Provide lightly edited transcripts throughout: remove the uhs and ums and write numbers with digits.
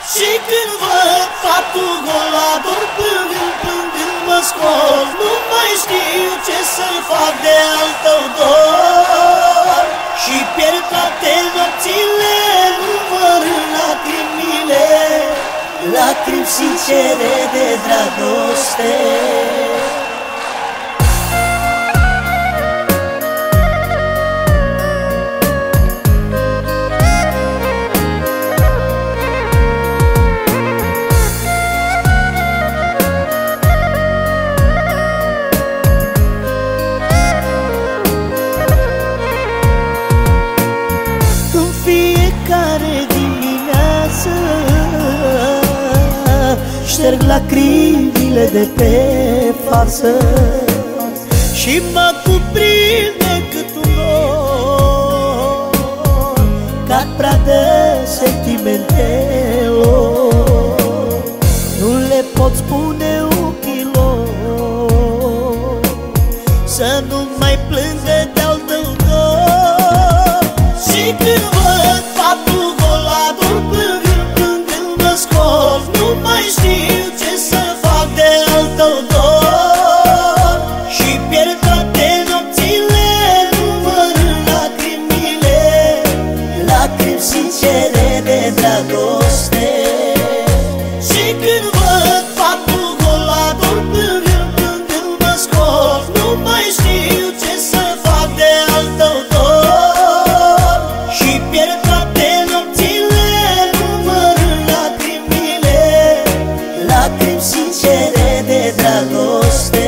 Și când văd faptul gol la dor, plângând mă scol. Nu mai știu ce să-i fac de al tău dor. Și pierd toate nopțile, numărând lacrimile, lacrimi sincere de dragoste. Șterg lacrimile de pe față și mă cuprinde cât un nor, ca pradă sentimente. Nu le pot spune ochilor să nu mai plângă de-al tău dor. Și când văd faptul gol la dor, plângând mă scol. Nu mai știu ce să fac de al tău dor. Și pierd toate nopțile, numărând lacrimile, lacrimi sincere de dragoste. Și când văd faptul gol la dor, plângând mă scol. Nu mai știu ce să fac de al tău dor. Și pierd toate nopțile, numărând lacrimile, lacrimi sincere de dragoste.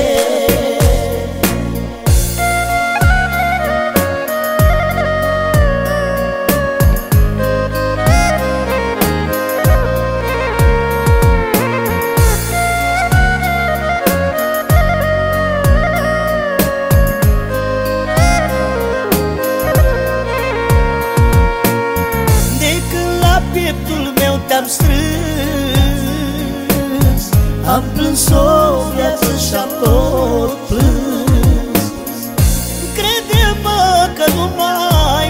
De când la pieptul meu te-am strâns, am plâns o viață și-am tot plâns. Crede-mă că nu mai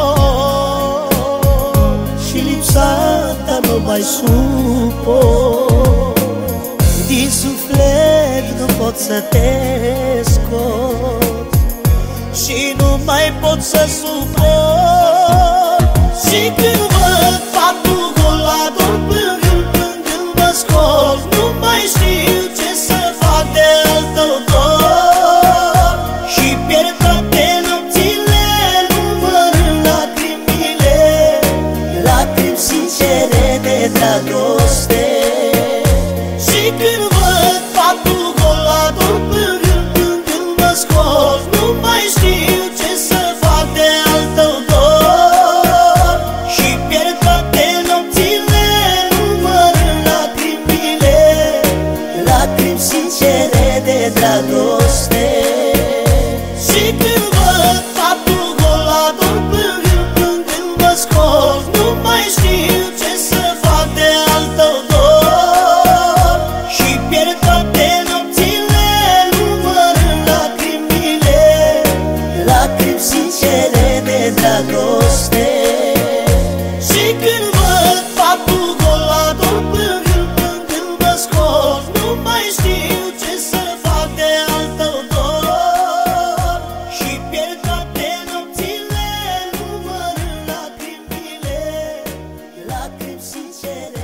pot și lipsa ta nu mai suport. Din suflet nu pot să te scot și nu mai pot să suport. Și când văd faptul gol la dor, plângând mă scol. Nu mai știu ce să fac de al tău dor. Și pierd toate nopțile, numărând lacrimile, lacrimi sincere de dragoste. Și când văd faptul gol la dor, plângând mă scol. Nu mai știu ce să fac de al tău dor. Și pierd toate nopțile, numărând lacrimile, lacrimi sincere de dragoste. Și când văd faptul gol la dor, plângând mă scol. Nu mai știu ce să fac de al tău dor. Și pierd toate nopțile, numărând lacrimile, lacrimi sincere de dragoste. Și când văd faptul gol la dor, plângând mă scol. Nu mai știu ce să fac de al tău dor. Și pierd toate nopțile, numărând lacrimile, lacrimi sincere